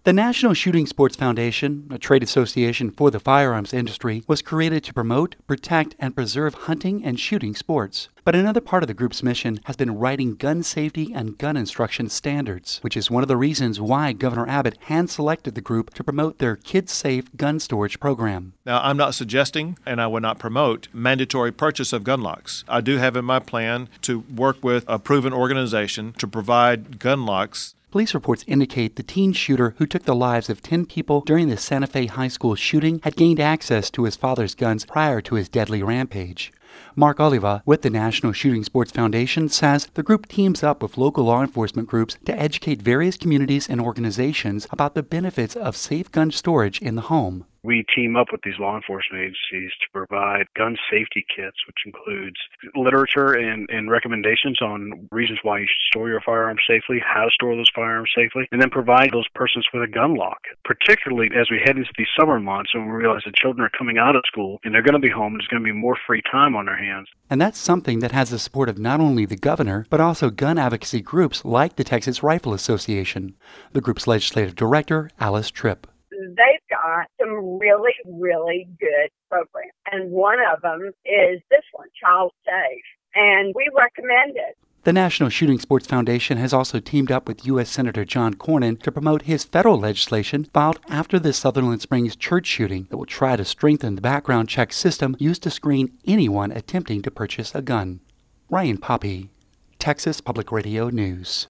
The National Shooting Sports Foundation, a trade association for the firearms industry, was created to promote, protect, and preserve hunting and shooting sports. But another part of the group's mission has been writing gun safety and gun instruction standards, which is one of the reasons why Governor Abbott hand-selected the group to promote their Kids-Safe gun storage program. Now, I'm not suggesting, and I would not promote, mandatory purchase of gun locks. I do have in my plan to work with a proven organization to provide gun locks. Police reports indicate the teen shooter who took the lives of 10 people during the Santa Fe High School shooting had gained access to his father's guns prior to his deadly rampage. Mark Oliva with the National Shooting Sports Foundation says the group teams up with local law enforcement groups to educate various communities and organizations about the benefits of safe gun storage in the home. We team up with these law enforcement agencies to provide gun safety kits, which includes literature and recommendations on reasons why you should store your firearms safely, how to store those firearms safely, and then provide those persons with a gun lock, particularly as we head into these summer months and we realize that children are coming out of school and they're going to be home and there's going to be more free time on their hands. And that's something that has the support of not only the governor, but also gun advocacy groups like the Texas Rifle Association. The group's legislative director, Alice Tripp. They've got some really, really good programs. And one of them is this one, Child Safe. And we recommend it. The National Shooting Sports Foundation has also teamed up with U.S. Senator John Cornyn to promote his federal legislation filed after the Sutherland Springs church shooting that will try to strengthen the background check system used to screen anyone attempting to purchase a gun. Ryan Poppy, Texas Public Radio News.